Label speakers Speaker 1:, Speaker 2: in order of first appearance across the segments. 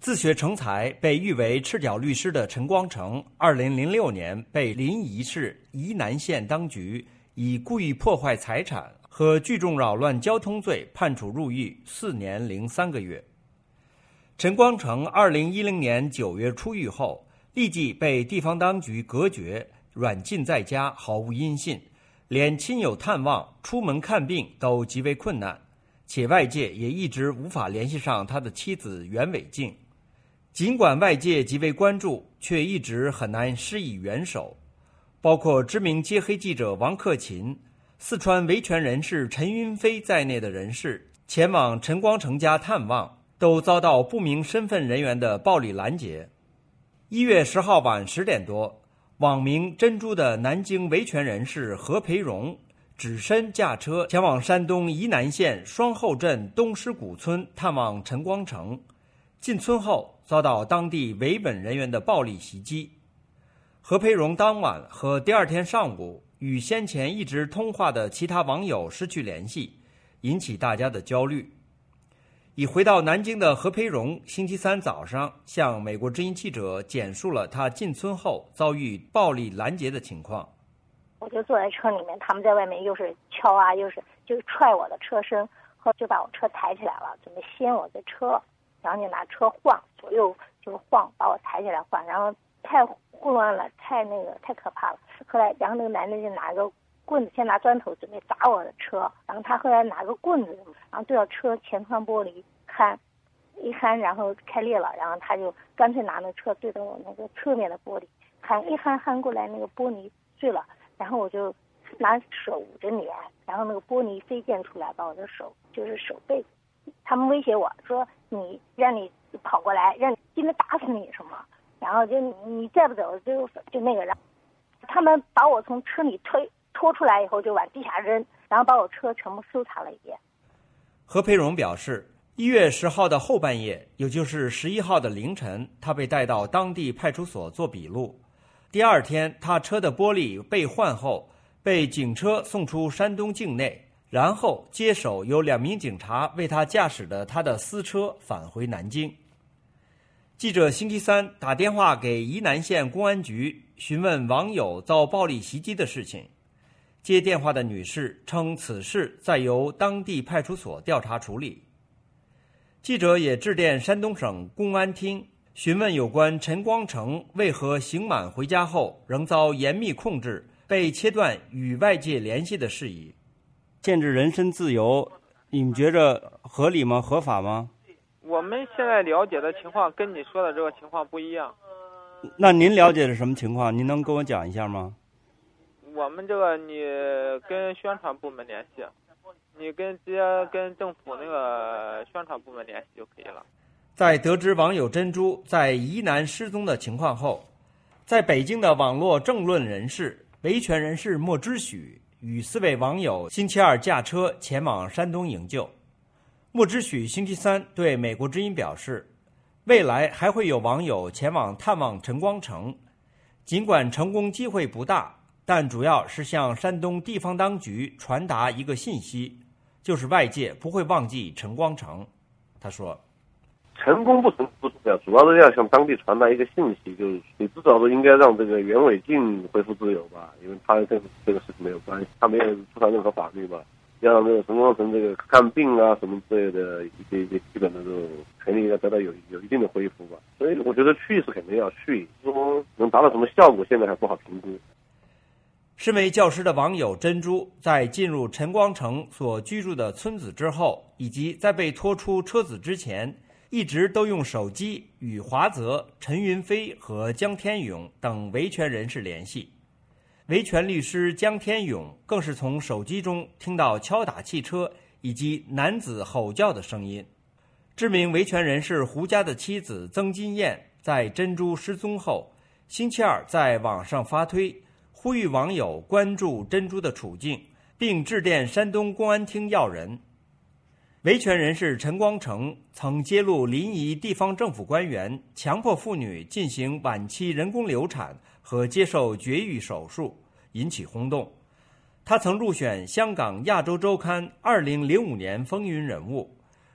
Speaker 1: 自学成才、被誉为赤脚律师的陈光诚，2006年被临沂市沂南县当局以故意破坏财产和聚众扰乱交通罪判处入狱4年零3个月。陈光诚2010年9月出狱后，立即被地方当局隔绝，软禁在家，毫无音信，连亲友探望、出门看病都极为困难，且外界也一直无法联系上他的妻子袁伟静。尽管外界极为关注，却一直很难施以援手。包括知名揭黑记者王克勤、四川维权人士陈云飞在内的人士前往陈光诚家探望，都遭到不明身份人员的暴力拦截。1月10号晚10点多，网名珍珠的南京维权人士何培荣只身驾车前往山东沂南县双后镇东施谷村探望陈光诚，进村后遭到当地维稳人员的暴力袭击。何培荣当晚和第二天上午与先前一直通话的其他网友失去联系，引起大家的焦虑。已回到南京的何培荣星期三早上向美国之音记者简述了他进村后遭遇暴力拦截的情况。
Speaker 2: 我就坐在车里面，他们在外面又是敲啊，又是就踹我的车身，后就把我车抬起来了，准备掀我的车，然后就拿车晃，左右就晃，把我抬起来晃，然后太混乱了，太可怕了。后来，然后那个男的就拿个棍子，先拿砖头准备砸我的车，然后他后来拿个棍子，然后对着车前窗玻璃一焊，然后开裂了，然后他就干脆拿那车对着我那个侧面的玻璃焊过来，那个玻璃碎了，然后我就拿手捂着脸，然后那个玻璃飞溅出来，把我的手就是手背，他们威胁我说让你跑过来，让你今天打死你什么，然后就你再不走就那个，然后他们把我从车里拖出来以后就往地下扔，然后把我车全部搜查了一遍。
Speaker 1: 何培荣表示，1月10号的后半夜，也就是11号的凌晨，他被带到当地派出所做笔录。第二天，他车的玻璃被换后，被警车送出山东境内，然后接手由2名警察为他驾驶的他的私车返回南京。记者星期三打电话给沂南县公安局询问网友遭暴力袭击的事情。接电话的女士称此事再由当地派出所调查处理。记者也致电山东省公安厅询问有关陈光诚为何刑满回家后仍遭严密控制，被切断与外界联系的事宜。限制人身自由，你们觉着合理吗？合法吗？
Speaker 3: 我们现在了解的情况跟你说的这个情况不一样。
Speaker 1: 那您了解的什么情况？您能跟我讲一下吗？
Speaker 3: 我们这个你跟宣传部门联系，你直接跟政府那个宣传部门联系就可以了。
Speaker 1: 在得知网友珍珠在沂南失踪的情况后，在北京的网络政论人士、维权人士莫之许与4位网友星期二驾车前往山东营救。莫之许星期三对美国之音表示，未来还会有网友前往探望陈光诚，尽管成功机会不大，但主要是向山东地方当局传达一个信息，就是外界不会忘记陈光诚。他说，
Speaker 4: 成功不成不重要，主要是要向当地传达一个信息，就是你至少说应该让这个袁伟静恢复自由吧，因为他跟这个事情没有关系，他没有触犯任何法律吧，要让这个陈光诚这个看病啊什么之类的一些基本的这种权利要得到有一定的恢复吧。所以我觉得去是肯定要去，说能达到什么效果现在还不好评估。
Speaker 1: 身为教师的网友珍珠在进入陈光诚所居住的村子之后，以及在被拖出车子之前，一直都用手机与华泽、陈云飞和江天勇等维权人士联系。维权律师江天勇更是从手机中听到敲打汽车以及男子吼叫的声音。知名维权人士胡家的妻子曾金燕在珍珠失踪后，星期二在网上发推，呼吁网友关注珍珠的处境，并致电山东公安厅要人。维权人士陈光诚曾揭露临沂地方政府官员强迫妇女进行晚期人工流产和接受绝育手术，引起轰动。他曾入选香港亚洲周刊2005年风云人物，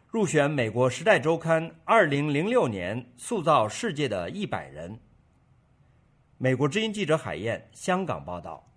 Speaker 1: 入选美国《时代周刊》2006年塑造世界的100人。美国之音记者海燕，香港报道。